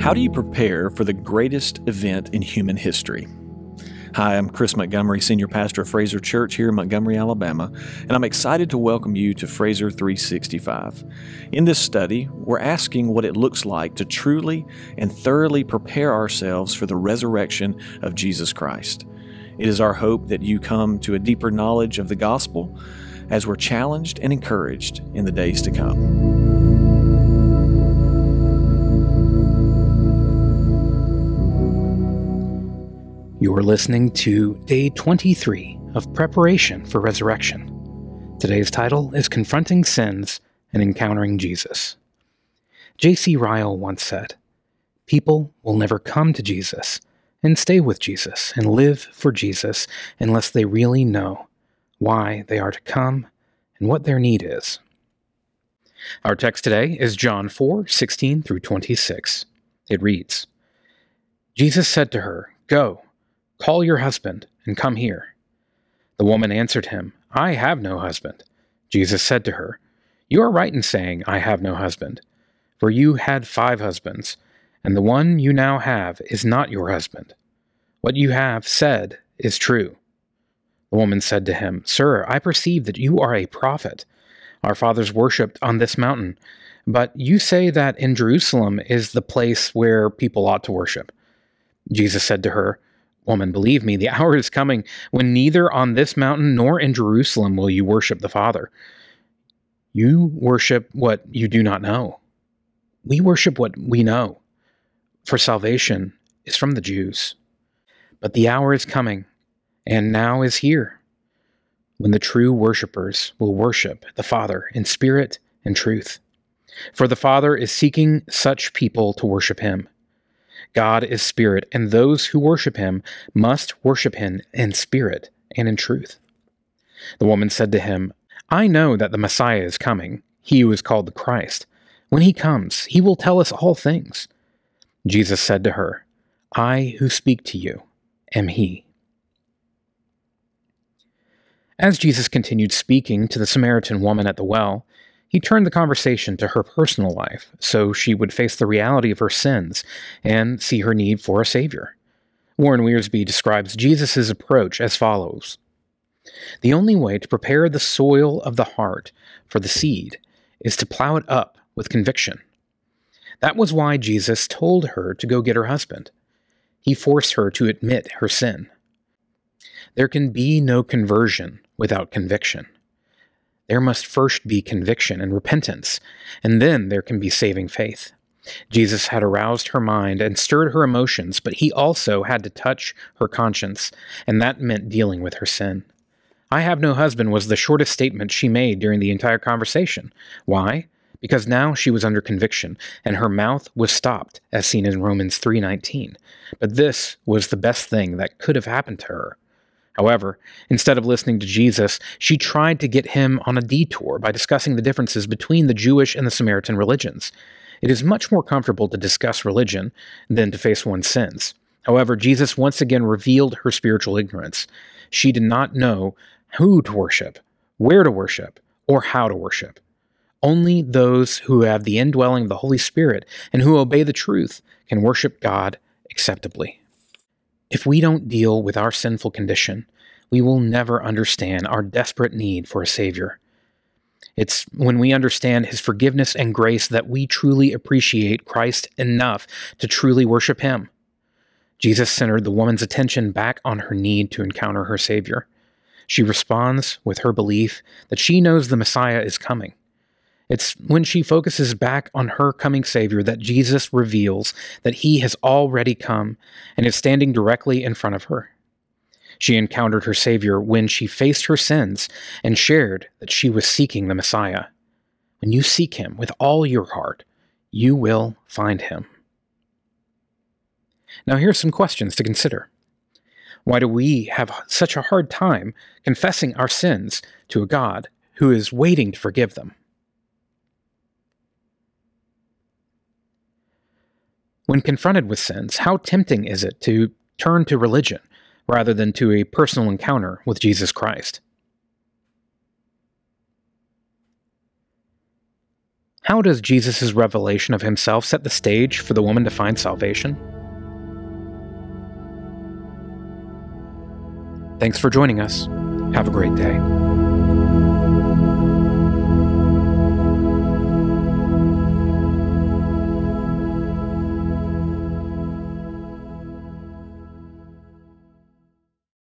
How do you prepare for the greatest event in human history? Hi, I'm Chris Montgomery, Senior Pastor of Fraser Church here in Montgomery, Alabama, and I'm excited to welcome you to Fraser 365. In this study, we're asking what it looks like to truly and thoroughly prepare ourselves for the resurrection of Jesus Christ. It is our hope that you come to a deeper knowledge of the gospel as we're challenged and encouraged in the days to come. You are listening to Day 23 of Preparation for Resurrection. Today's title is Confronting Sins and Encountering Jesus. J.C. Ryle once said, "People will never come to Jesus and stay with Jesus and live for Jesus unless they really know why they are to come and what their need is." Our text today is John 4:16 through 26. It reads, Jesus said to her, "Go, call your husband and come here." The woman answered him, "I have no husband." Jesus said to her, "You are right in saying, 'I have no husband,' for you had 5 husbands, and the one you now have is not your husband. What you have said is true." The woman said to him, "Sir, I perceive that you are a prophet. Our fathers worshipped on this mountain, but you say that in Jerusalem is the place where people ought to worship." Jesus said to her, "Woman, believe me, the hour is coming when neither on this mountain nor in Jerusalem will you worship the Father. You worship what you do not know. We worship what we know, for salvation is from the Jews. But the hour is coming, and now is here, when the true worshipers will worship the Father in spirit and truth. For the Father is seeking such people to worship him. God is spirit, and those who worship him must worship him in spirit and in truth." The woman said to him, "I know that the Messiah is coming, he who is called the Christ. When he comes, he will tell us all things." Jesus said to her, "I who speak to you am he." As Jesus continued speaking to the Samaritan woman at the well, he turned the conversation to her personal life so she would face the reality of her sins and see her need for a Savior. Warren Wiersbe describes Jesus' approach as follows: "The only way to prepare the soil of the heart for the seed is to plow it up with conviction." That was why Jesus told her to go get her husband. He forced her to admit her sin. There can be no conversion without conviction. There must first be conviction and repentance, and then there can be saving faith. Jesus had aroused her mind and stirred her emotions, but he also had to touch her conscience, and that meant dealing with her sin. "I have no husband" was the shortest statement she made during the entire conversation. Why? Because now she was under conviction, and her mouth was stopped, as seen in Romans 3:19. But this was the best thing that could have happened to her. However, instead of listening to Jesus, she tried to get him on a detour by discussing the differences between the Jewish and the Samaritan religions. It is much more comfortable to discuss religion than to face one's sins. However, Jesus once again revealed her spiritual ignorance. She did not know who to worship, where to worship, or how to worship. Only those who have the indwelling of the Holy Spirit and who obey the truth can worship God acceptably. If we don't deal with our sinful condition, we will never understand our desperate need for a Savior. It's when we understand his forgiveness and grace that we truly appreciate Christ enough to truly worship him. Jesus centered the woman's attention back on her need to encounter her Savior. She responds with her belief that she knows the Messiah is coming. It's when she focuses back on her coming Savior that Jesus reveals that he has already come and is standing directly in front of her. She encountered her Savior when she faced her sins and shared that she was seeking the Messiah. When you seek him with all your heart, you will find him. Now here are some questions to consider. Why do we have such a hard time confessing our sins to a God who is waiting to forgive them? When confronted with sins, how tempting is it to turn to religion rather than to a personal encounter with Jesus Christ? How does Jesus' revelation of himself set the stage for the woman to find salvation? Thanks for joining us. Have a great day.